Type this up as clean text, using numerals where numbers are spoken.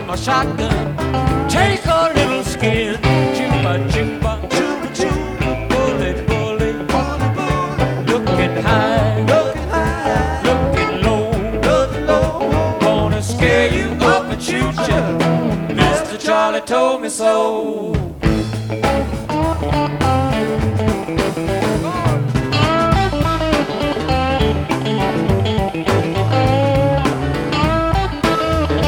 my shotgun. Take a little skin, chupa chupa, chupa chupa, bullet bullet, bullet bullet. Looking high, looking low, looking low. Gonna scare you up and shoot you. Mr. Charlie told me so.